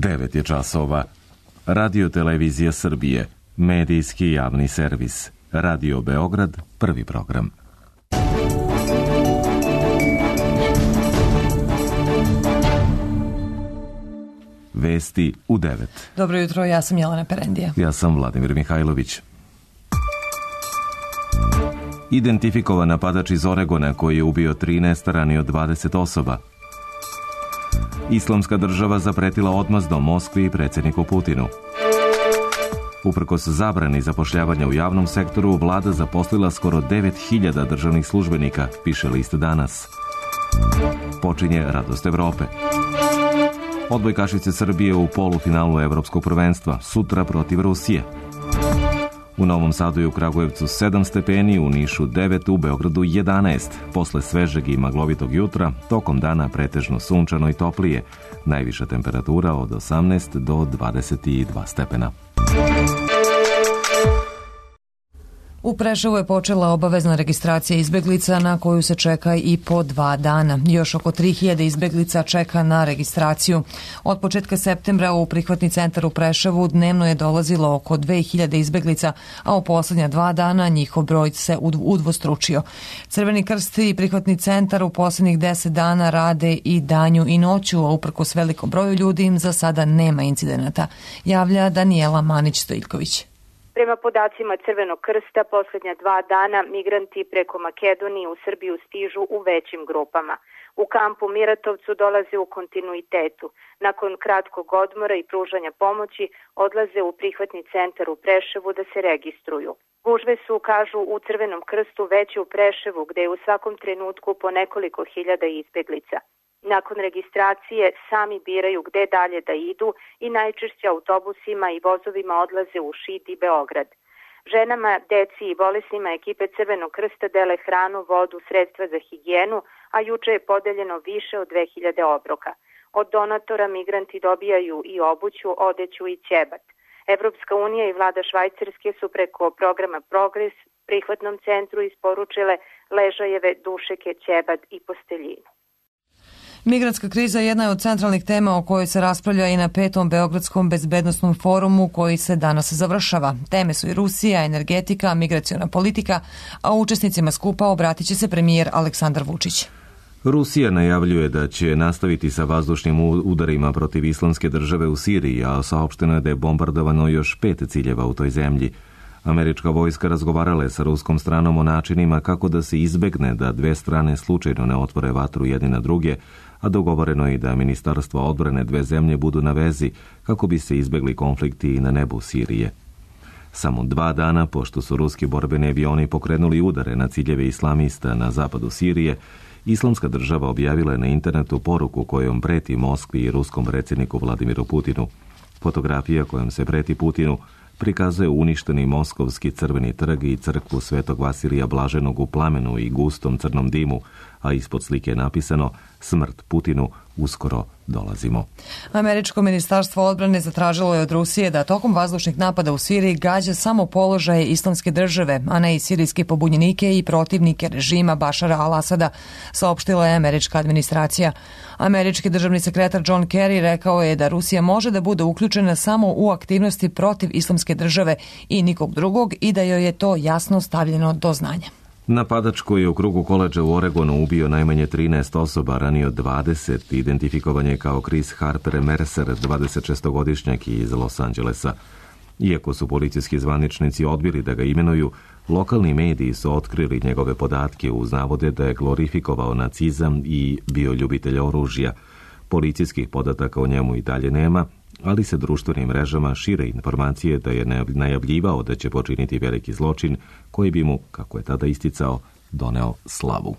9 je časova. Radio Televizija Srbije, medijski javni servis. Radio Beograd, prvi program. Vesti u 9. Dobro jutro, ja sam Jelena Perendija. Ja sam Vladimir Mihajlović. Identifikovan napadač iz Oregona koji je ubio 13, ranio 20 osoba. Islamska država zapretila odmazdom Moskvi i predsjedniku Putinu. Uprkos zabrani zapošljavanja u javnom sektoru, vlada zaposlila skoro 9.000 državnih službenika, piše list Danas. Počinje radost Evrope. Odbojkašice Srbije u polufinalu Evropskog prvenstva, sutra protiv Rusije. U Novom Sadu i u Kragujevcu 7 stepeni, u Nišu 9, u Beogradu 11. Posle svežeg i maglovitog jutra, tokom dana pretežno sunčano i toplije. Najviša temperatura od 18 do 22 stepena. U Preševu je počela obavezna registracija izbeglica na koju se čeka i po 2 dana. Još oko 3.000 izbeglica čeka na registraciju. Od početka septembra u prihvatni centar u Preševu dnevno je dolazilo oko 2.000 izbeglica, a u posljednja 2 dana njihov broj se udvostručio. Crveni krst i prihvatni centar u posljednjih 10 dana rade i danju i noću, a uprkos velikom broju ljudi im za sada nema incidenata, javlja Danijela Manić-Stojiljković. Prema podacima Crvenog krsta, posljednja 2 dana migranti preko Makedonije u Srbiju stižu u većim grupama. U kampu Miratovcu dolaze u kontinuitetu. Nakon kratkog odmora i pružanja pomoći odlaze u prihvatni centar u Preševu da se registruju. Gužve su, kažu u Crvenom krstu, veće u Preševu, gde je u svakom trenutku po nekoliko hiljada izbeglica. Nakon registracije sami biraju gde dalje da idu i najčešće autobusima i vozovima odlaze u Šid i Beograd. Ženama, deci i bolesnima ekipe Crvenog krsta dele hranu, vodu, sredstva za higijenu, a juče je podeljeno više od 2000 obroka. Od donatora migranti dobijaju i obuću, odeću i ćebat. Evropska unija i vlada Švajcarske su preko programa Progres prihvatnom centru isporučile ležajeve, dušeke, ćebat i posteljinu. Migrantska kriza jedna je od centralnih tema o kojoj se raspravlja i na 5. Beogradskom bezbednosnom forumu koji se danas završava. Teme su i Rusija, energetika, migraciona politika, a učesnicima skupa obratit će se premijer Aleksandar Vučić. Rusija najavljuje da će nastaviti sa vazdušnim udarima protiv Islamske države u Siriji, a saopšteno je da je bombardovano još 5 ciljeva u toj zemlji. Američka vojska razgovarala je sa ruskom stranom o načinima kako da se izbegne da dve strane slučajno ne otvore vatru jedni na druge, a dogovoreno je i da ministarstva odbrane dve zemlje budu na vezi kako bi se izbegli konflikti i na nebu Sirije. Samo 2 dana pošto su ruski borbeni avioni pokrenuli udare na ciljeve islamista na zapadu Sirije, Islamska država objavila je na internetu poruku kojom preti Moskvi i ruskom predsjedniku Vladimiru Putinu. Fotografija kojom se preti Putinu prikazuje uništeni Moskovski crveni trg i crkvu Svetog Vasilija Blaženog u plamenu i gustom crnom dimu, a ispod slike je napisano "Smrt Putinu, uskoro dolazimo". Američko ministarstvo odbrane zatražilo je od Rusije da tokom vazdušnih napada u Siriji gađa samo položaje Islamske države, a ne i sirijske pobunjenike i protivnike režima Bašara al-Asada, saopštila je američka administracija. Američki državni sekretar John Kerry rekao je da Rusija može da bude uključena samo u aktivnosti protiv Islamske države i nikog drugog i da joj je to jasno stavljeno do znanja. Napadač koji je u krugu koledža u Oregonu ubio najmanje 13 osoba, ranio 20, identifikovan je kao Chris Harper Mercer, 26-godišnjak iz Los Angelesa. Iako su policijski zvaničnici odbili da ga imenuju, lokalni mediji su otkrili njegove podatke uz navode da je glorifikovao nacizam i bio ljubitelj oružja. Policijskih podataka o njemu i dalje nema, ali se društvenim mrežama šire informacije da je najavljivao da će počiniti veliki zločin koji bi mu, kako je tada isticao, doneo slavu.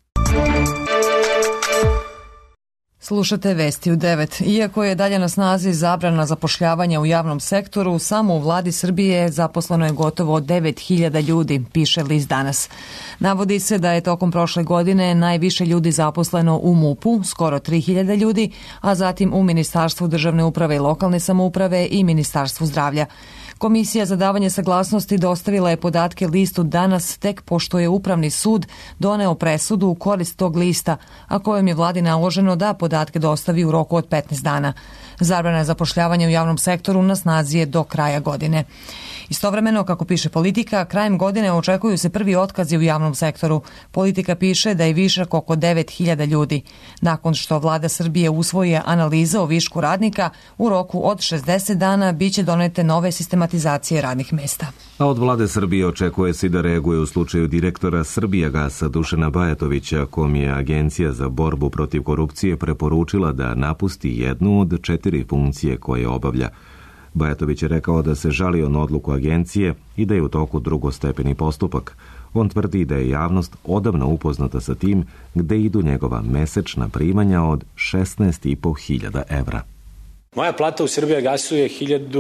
Slušate Vesti u 9. Iako je dalje na snazi zabrana zapošljavanja u javnom sektoru, samo u vladi Srbije zaposleno je gotovo 9.000 ljudi, piše list Danas. Navodi se da je tokom prošle godine najviše ljudi zaposleno u MUP-u, skoro 3.000 ljudi, a zatim u Ministarstvu državne uprave i lokalne samouprave i Ministarstvu zdravlja. Komisija za davanje saglasnosti dostavila je podatke listu danas tek pošto je Upravni sud doneo presudu u korist tog lista, a kojom je vladi naloženo da podatke dostavi u roku od 15 dana. Zabrana zapošljavanja u javnom sektoru na snazi je do kraja godine. Istovremeno, kako piše Politika, krajem godine očekuju se prvi otkazi u javnom sektoru. Politika piše da je višak oko 9.000 ljudi. Nakon što vlada Srbije usvoji analize o višku radnika, u roku od 60 dana biće donete nove sistematizacije radnih mesta. A od vlade Srbije očekuje se da reaguje u slučaju direktora Srbijagasa Dušana Bajatovića, kom je Agencija za borbu protiv korupcije preporučila da napusti jednu od 4 funkcije koje obavlja. Bajatović je rekao da se žalio na odluku agencije i da je u toku drugostepeni postupak. On tvrdi da je javnost odavno upoznata sa tim gde idu njegova mesečna primanja od 16.500 evra. Moja plata u Srbijagasu je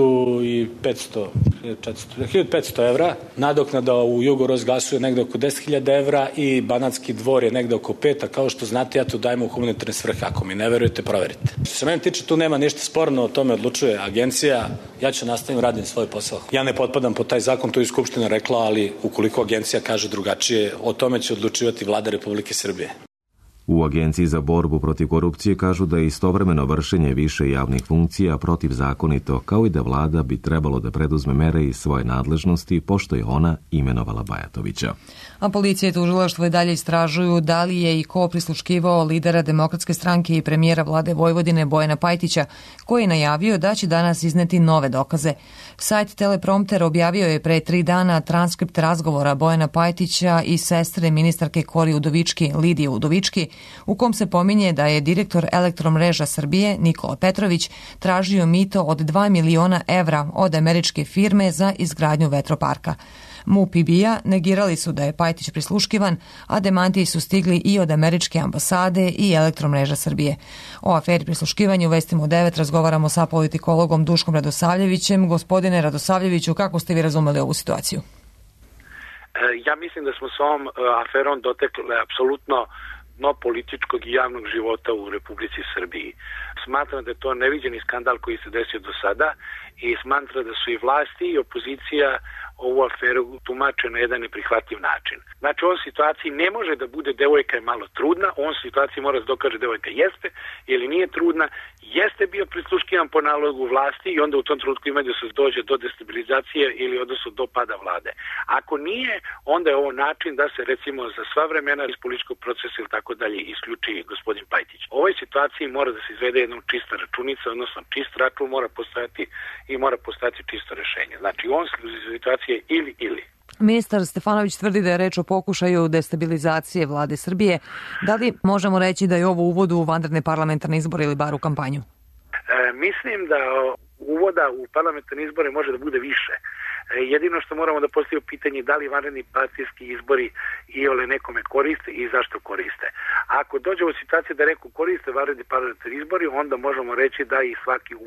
1500 evra, nadoknada u Jugorosgasu je negde oko 10.000 evra i Banatski dvor je negde oko 5, a kao što znate ja to dajem u humanitarne svrhe, ako mi ne verujete, proverite. Što se mene tiče, tu nema ništa sporno, o tome odlučuje agencija, ja ću nastaviti radim svoj posao. Ja ne potpadam po taj zakon, to je Skupština rekla, ali ukoliko agencija kaže drugačije, o tome će odlučivati vlada Republike Srbije. U Agenciji za borbu protiv korupcije kažu da je istovremeno vršenje više javnih funkcija protivzakonito, kao i da vlada bi trebalo da preduzme mere iz svoje nadležnosti, pošto je ona imenovala Bajatovića. A policija i tužilaštvo i dalje istražuju da li je i ko prisluškivao lidera Demokratske stranke i premijera vlade Vojvodine Bojana Pajtića, koji je najavio da će danas izneti nove dokaze. Sajt Teleprompter objavio je pre 3 dana transkript razgovora Bojana Pajtića i sestre ministarke Kori Udovički, Lidije Udovički, u kom se pominje da je direktor Elektromreža Srbije Nikola Petrović tražio mito od 2 miliona evra od američke firme za izgradnju vetroparka. MUP i BIA negirali su da je Pajtić prisluškivan, a demantiji su stigli i od američke ambasade i Elektromreža Srbije. O aferi prisluškivanja u Vestima u 9 razgovaramo sa politikologom Duškom Radosavljevićem. Gospodine Radosavljeviću, kako ste vi razumeli ovu situaciju? Ja mislim da smo s ovom aferom dotekli apsolutno dno političkog i javnog života u Republici Srbiji. Smatram da je to neviđeni skandal koji se desio do sada i smatram da su i vlasti i opozicija ovu aferu tumače na jedan neprihvatljiv način. Znači, u ovom situaciji ne može da bude devojka je malo trudna, u ovom situaciji mora da dokaže devojka jeste ili nije trudna, jeste bio prisluškivan po nalogu vlasti i onda u tom trenutku ima da se dođe do destabilizacije ili odnosno do pada vlade. Ako nije, onda je ovo način da se recimo za sva vremena iz političkog procesa ili tako dalje isključi gospodin Pajtić. U ovoj situaciji mora da se izvede jedna čista računica, odnosno čist račun mora postojati i mora postojati čisto rešenje. Znači, u ovom situaciji je ili. Ministar Stefanović tvrdi da je reč o pokušaju destabilizacije vlade Srbije. Da li možemo reći da je ovo uvod u vanredne parlamentarne izbore ili bar u kampanju? Mislim da uvoda u parlamentarne izbore može da bude više. Jedino što moramo da postavimo pitanje da li vanredni partijski izbori iole nekome koriste i zašto koriste. Ako dođe u situaciju da neko koriste vanredni parlamentarni izbori, onda možemo reći da i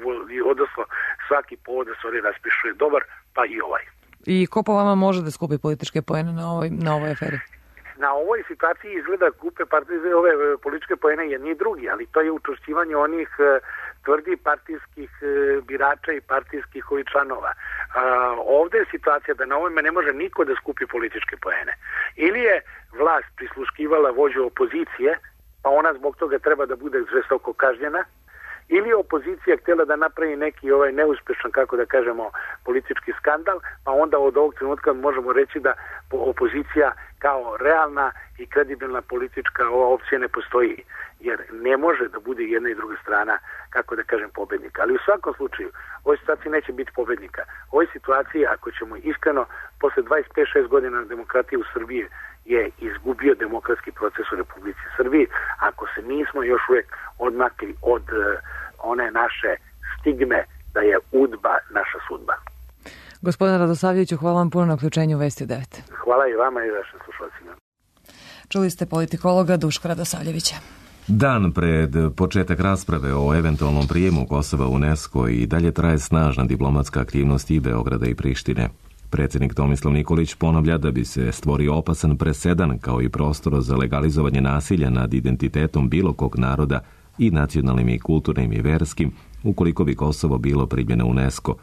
svaki povod da se ovdje raspiše dobar, pa i ovaj. I ko po vama može da skupi političke poene na ovoj aferi? Na ovoj situaciji izgleda kupe ove političke poene jedni i drugi, ali to je učvršćivanje onih tvrdi partijskih birača i partijskih članova. Ovdje je situacija da na ovome ne može niko da skupi političke poene. Ili je vlast prisluškivala vođu opozicije, pa ona zbog toga treba da bude žestoko kažnjena, ili je opozicija htjela da napravi neki neuspešan, kako da kažemo, politički skandal, pa onda od ovog trenutka možemo reći da opozicija kao realna i kredibilna politička opcija ne postoji, jer ne može da bude jedna i druga strana, kako da kažem, pobednika. Ali u svakom slučaju, u ovoj situaciji neće biti pobednika. U ovoj situaciji, ako ćemo iskreno, posle 25-6 godina demokratije u Srbiji je izgubio demokratski proces u Republici Srbiji, ako se nismo još uvijek odmakli od one naše stigme da je UDBA naša sudba. Gospodine Radosavljeviću, hvala vam puno na uključenju u Vesti u 9. Hvala i vama i vašim slušalcima. Čuli ste politikologa Duška Radosavljevića. Dan pred početak rasprave o eventualnom prijemu Kosova u UNESCO i dalje traje snažna diplomatska aktivnost i Beograda i Prištine. Predsjednik Tomislav Nikolić ponavlja da bi se stvorio opasan presedan kao i prostor za legalizovanje nasilja nad identitetom bilo kog naroda i nacionalnim i kulturnim i verskim ukoliko bi Kosovo bilo primljeno u UNESCO.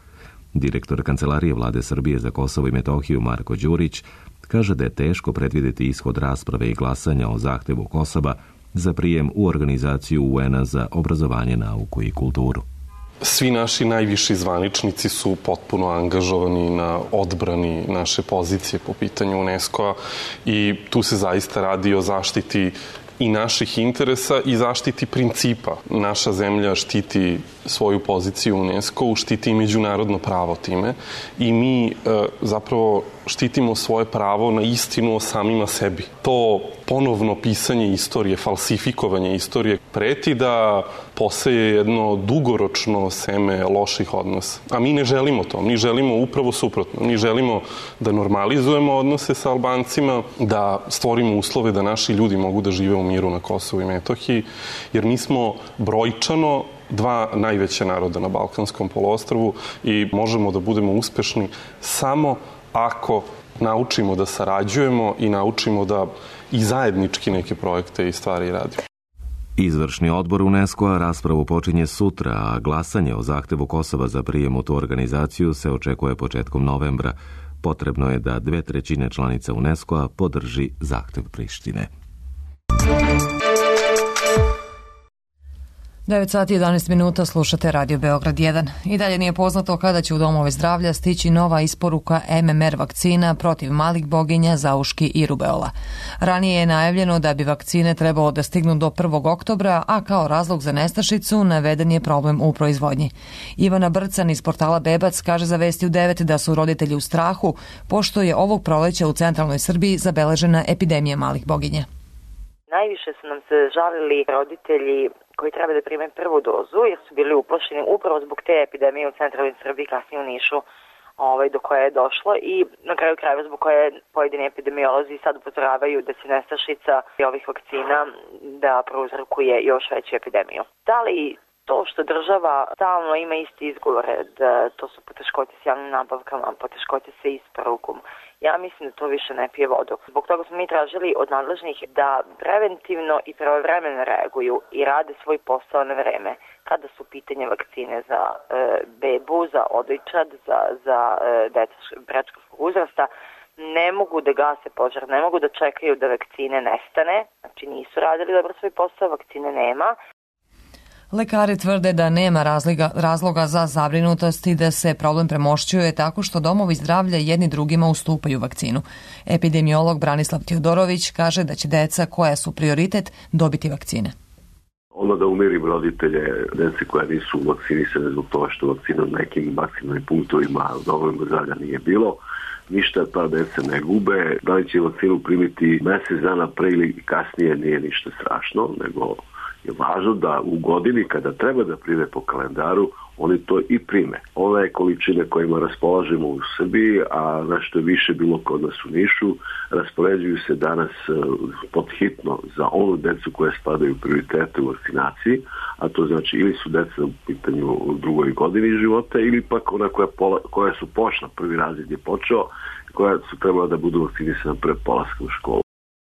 Direktor Kancelarije Vlade Srbije za Kosovo i Metohiju Marko Đurić kaže da je teško predvidjeti ishod rasprave i glasanja o zahtevu Kosova za prijem u organizaciju UN-a za obrazovanje, nauku i kulturu. Svi naši najviši zvaničnici su potpuno angažovani na odbrani naše pozicije po pitanju UNESCO-a i tu se zaista radi o zaštiti i naših interesa i zaštiti principa. Naša zemlja štiti svoju poziciju u UNESCO-u, štiti i međunarodno pravo time i mi zapravo štitimo svoje pravo na istinu o samima sebi. To ponovno pisanje istorije, falsifikovanje istorije preti da poseje jedno dugoročno seme loših odnosa. A mi ne želimo to. Mi želimo upravo suprotno. Mi želimo da normalizujemo odnose sa Albancima, da stvorimo uslove da naši ljudi mogu da žive u miru na Kosovu i Metohiji, jer mi smo brojčano dva najveća naroda na Balkanskom poluostrvu i možemo da budemo uspešni samo ako naučimo da sarađujemo i naučimo da i zajednički neke projekte i stvari radimo. Izvršni odbor UNESCO-a raspravu počinje sutra, a glasanje o zahtevu Kosova za prijem u tu organizaciju se očekuje početkom novembra. Potrebno je da 2/3 članica UNESCO-a podrži zahtev Prištine. 9 sati 11 minuta, slušate Radio Beograd 1. I dalje nije poznato kada će u domove zdravlja stići nova isporuka MMR vakcina protiv malih boginja, zauški i rubeola. Ranije je najavljeno da bi vakcine trebalo da stignu do 1. oktobra, a kao razlog za nestašicu naveden je problem u proizvodnji. Ivana Brcan iz portala Bebac kaže za Vesti u 9 da su roditelji u strahu, pošto je ovog proleća u centralnoj Srbiji zabeležena epidemija malih boginja. Najviše su nam se žalili roditelji koji treba da prime prvu dozu, jer su bili uplašeni upravo zbog te epidemije u centralnoj Srbiji, kasnije u Nišu, do koje je došlo i na kraju krajeva zbog koje pojedini epidemiolozi sad upozoravaju da će nestašica ovih vakcina da prouzrokuje još veću epidemiju. Da li to što država stalno ima isti izgovore, da to su poteškoće s javnim nabavkama, poteškoće sa isporukom, ja mislim da to više ne pije vodu. Zbog toga smo mi tražili od nadležnih da preventivno i pravovremeno reaguju i rade svoj posao na vreme. Kada su pitanje vakcine za bebu, za odojčad, za decu predškolskog uzrasta, ne mogu da gase požar, ne mogu da čekaju da vakcine nestane. Znači nisu radili dobro svoj posao, vakcine nema. Lekari tvrde da nema razloga za zabrinutost i da se problem premošćuje tako što domovi zdravlja jedni drugima ustupaju vakcinu. Epidemiolog Branislav Teodorović kaže da će deca koja su prioritet dobiti vakcine. Ono da umirim roditelje dece koja nisu vakcinisane zbog toga što vakcina na nekim vakcinalnim punktovima u domovima zdravlja nije bilo. Ništa ta deca ne gube. Da li će vakcinu primiti mesec dana pre ili kasnije nije ništa strašno, nego je važno da u godini kada treba da prime po kalendaru, oni to i prime. Ove količine kojima raspolažemo u Srbiji, a nešto je više bilo kod nas u Nišu, raspoređuju se danas podhitno za onu decu koje spadaju u prioritete u vakcinaciji, a to znači ili su deca u pitanju u drugoj godini života ili pak ona koja su pošla, prvi razred je počeo, koja su trebala da budu vakcinisana pre polaska u školu.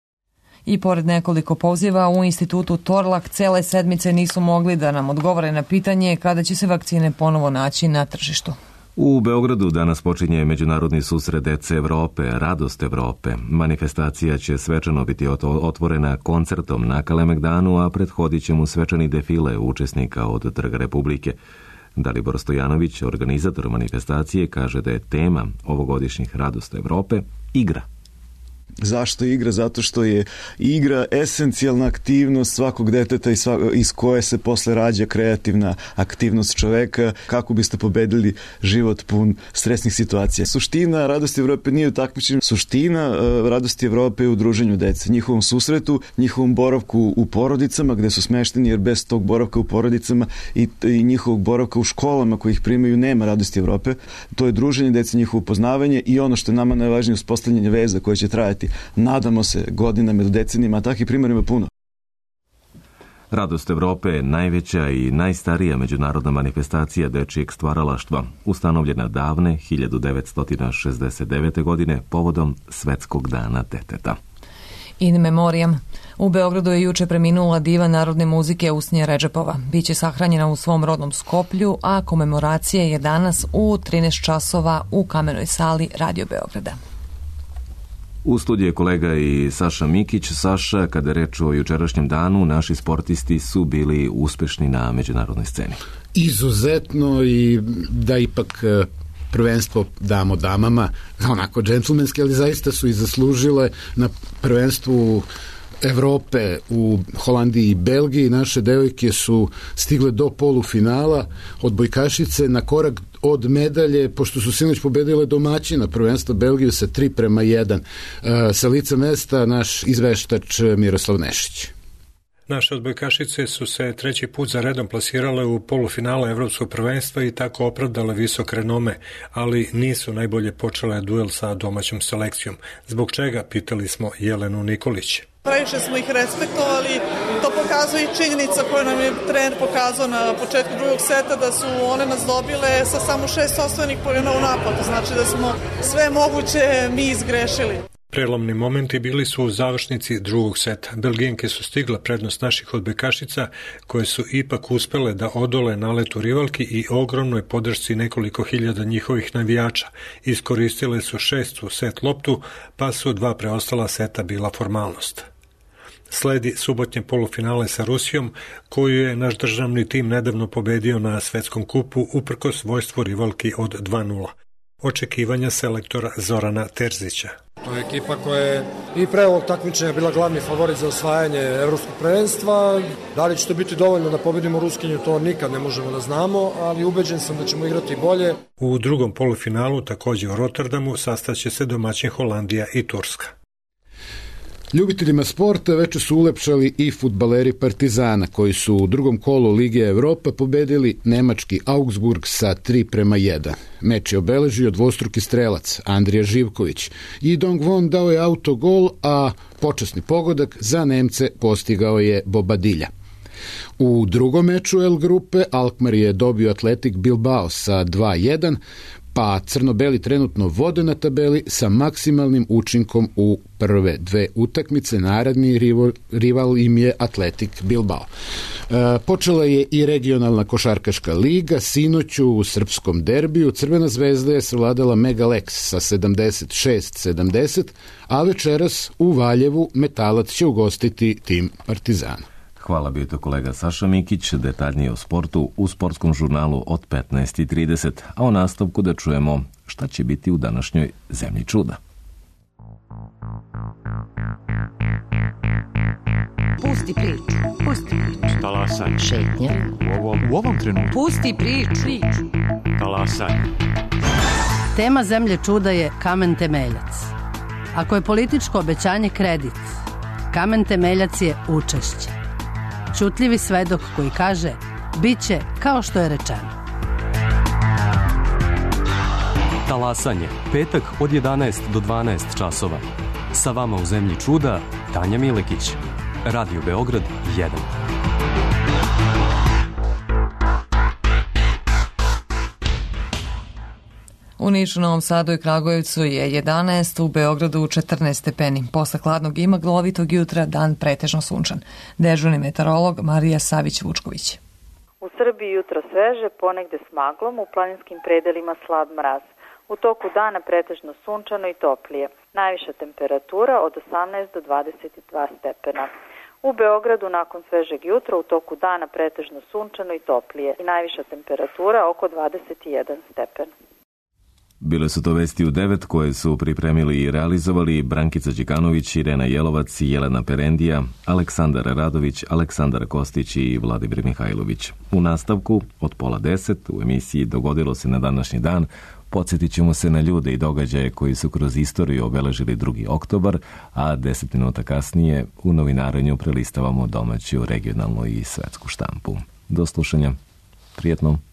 I pored nekoliko poziva u institutu Torlak cele sedmice nisu mogli da nam odgovore na pitanje kada će se vakcine ponovo naći na tržištu. U Beogradu danas počinje Međunarodni susret dece Evrope, Radost Evrope. Manifestacija će svečano biti otvorena koncertom na Kalemegdanu, a prethodit će mu svečani defile učesnika od Trga Republike. Dalibor Stojanović, organizator manifestacije, kaže da je tema ovogodišnjih Radost Evrope igra. Zašto igra? Zato što je igra esencijalna aktivnost svakog deteta iz koje se posle rađa kreativna aktivnost čoveka kako biste pobedili život pun stresnih situacija. Suština Radosti Evrope nije u takmičenju. Suština Radosti Evrope je u druženju dece, njihovom susretu, njihovom boravku u porodicama gde su smešteni, jer bez tog boravka u porodicama i njihovog boravka u školama koji ih primaju nema Radosti Evrope. To je druženje dece, njihovo upoznavanje i ono što je nama najvažnije, uspostavljanje veza koje će trajati. Nadamo se godinama do decenijama, a takih primjera ima puno. Radost Evrope je najveća i najstarija međunarodna manifestacija dečijeg stvaralaštva, ustanovljena davne 1969. godine povodom Svetskog dana deteta. In memoriam. U Beogradu je juče preminula diva narodne muzike Usnija Redžepova. Biće sahranjena u svom rodnom Skoplju, a komemoracija je danas u 13 časova u Kamenoj sali Radio Beograda. U studiju je kolega i Saša Mikić. Saša, kada je reč o jučerašnjem danu, naši sportisti su bili uspešni na međunarodnoj sceni. Izuzetno, i da ipak prvenstvo damo damama, onako džentlmenski, ali zaista su i zaslužile na prvenstvu Evrope u Holandiji i Belgiji. Naše devojke su stigle do polufinala, odbojkašice na korak od medalje, pošto su sinoć pobedile domaćina prvenstva Belgiju sa 3:1. Sa lica mesta naš izveštač Miroslav Nešić. Naše odbojkašice su se treći put za redom plasirale u polufinale Evropskog prvenstva i tako opravdale visok renome, ali nisu najbolje počele duel sa domaćom selekcijom. Zbog čega, pitali smo Jelenu Nikolić. Previše smo ih respektovali, to pokazuje i činjenica koju nam je trener pokazao na početku drugog seta, da su one nas dobile sa samo 6 osvojenih poena u napadu, znači da smo sve moguće mi izgrešili. Prelomni momenti bili su u završnici drugog seta. Belgijanke su stigle prednost naših odbojkašica, koje su ipak uspele da odole naletu rivalki i ogromnoj podršci nekoliko hiljada njihovih navijača. Iskoristile su 6. set loptu, pa su 2 preostala seta bila formalnost. Sledi subotnje polufinale sa Rusijom, koju je naš državni tim nedavno pobedio na svetskom kupu uprkos svojstvu rivalki od 2:0. Očekivanja selektora Zorana Terzića. To je ekipa koja je i pre ovog takmičenja bila glavni favorit za osvajanje evropskog prvenstva. Da li će to biti dovoljno da pobedimo Ruskinju, to nikad ne možemo da znamo, ali ubeđen sam da ćemo igrati bolje. U drugom polufinalu, takođe u Rotterdamu, sastaće se domaćin Holandija i Turska. Ljubiteljima sporta veče su ulepšali i fudbaleri Partizana, koji su u drugom kolu Lige Evropa pobedili nemački Augsburg sa 3:1. Meč je obeležio dvostruki strelac Andrija Živković i Dongwon dao je autogol, a počasni pogodak za Nemce postigao je Bobadilja. U drugom meču L grupe Alkmaar je dobio Atletik Bilbao sa 2:1, pa crno-beli trenutno vode na tabeli sa maksimalnim učinkom u prve 2 utakmice. Naredni rival im je Atletik Bilbao. Počela je i regionalna košarkaška liga. Sinoć u srpskom derbiju Crvena zvezda je savladala Megalex sa 76-70, a večeras u Valjevu Metalac će ugostiti tim Partizana. Hvala, bio to kolega Saša Mikić. Detaljnije o sportu u sportskom žurnalu od 15:30, a o nastavku da čujemo šta će biti u današnjoj Zemlji čuda. Pusti priču. Pusti priču. Talasaj. Šetnja. U ovom trenutku. Pusti priču. Talasaj. Tema Zemlje čuda je kamen temeljac. Ako je političko obećanje kredit, kamen temeljac je učešće. Ćutljivi svedok koji kaže bit će kao što je rečeno. Talasanje, petak od 11 do 12 časova. Sa vama u Zemlji čuda, Tanja Milekić. Radio Beograd 1. U Nišu, Novom Sadu i Kragujevcu je 11, u Beogradu 14 stepeni. Posle hladnog i maglovitog jutra dan pretežno sunčan. Dežurni meteorolog Marija Savić-Vučković. U Srbiji jutro sveže, ponegde s maglom, u planinskim predelima slab mraz. U toku dana pretežno sunčano i toplije. Najviša temperatura od 18 do 22 stepena. U Beogradu nakon svežeg jutra u toku dana pretežno sunčano i toplije i najviša temperatura oko 21 stepen. Bile su to vesti u 9 koje su pripremili i realizovali Brankica Đikanović, Irena Jelovac, Jelena Perendija, Aleksandar Radović, Aleksandar Kostić i Vladimir Mihajlović. U nastavku od 9:30 u emisiji Dogodilo se na današnji dan podsjetit ćemo se na ljude i događaje koji su kroz istoriju obeležili 2. oktobar, a 10 minuta kasnije u novinarenju prelistavamo domaću, regionalnu i svetsku štampu. Do slušanja. Prijetno.